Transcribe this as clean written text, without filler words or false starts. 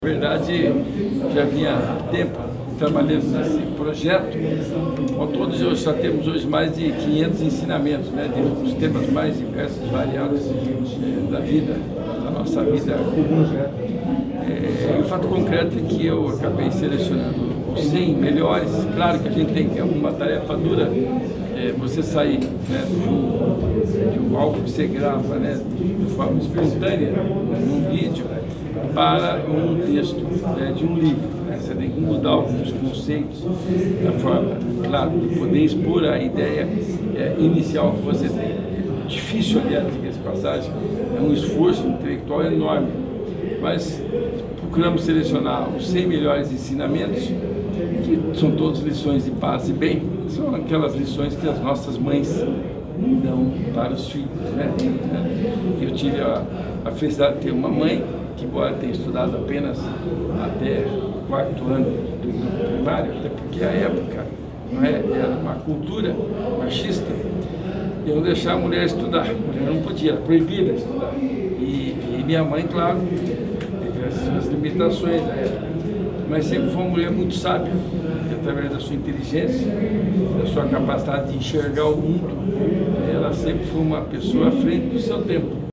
Na verdade, já vinha há tempo trabalhando nesse projeto. Com todos, já temos hoje mais de 500 ensinamentos, né, de temas mais diversos e variados da vida, da nossa vida comum. E o fato concreto é que eu acabei selecionando os 100 melhores. Claro que a gente tem que ter uma tarefa dura, você sair, né, de algo que você grava, né, de forma espontânea, num vídeo, para um texto, né, de um livro. Né? Você tem que mudar alguns conceitos da forma, claro, de poder expor a ideia inicial que você tem. É difícil, aliás, essa passagem, é um esforço intelectual enorme, mas procuramos selecionar os 100 melhores ensinamentos, que são todas lições de paz e bem, são aquelas lições que as nossas mães dão para os filhos, né? Eu tive a felicidade de ter uma mãe que, embora tenha estudado apenas até o quarto ano do primário, até porque a época era uma cultura machista, e não deixar a mulher estudar. A mulher não podia, era proibida estudar. E minha mãe, claro, teve as suas limitações na época, mas sempre foi uma mulher muito sábia, que através da sua inteligência, da sua capacidade de enxergar o mundo, ela sempre foi uma pessoa à frente do seu tempo.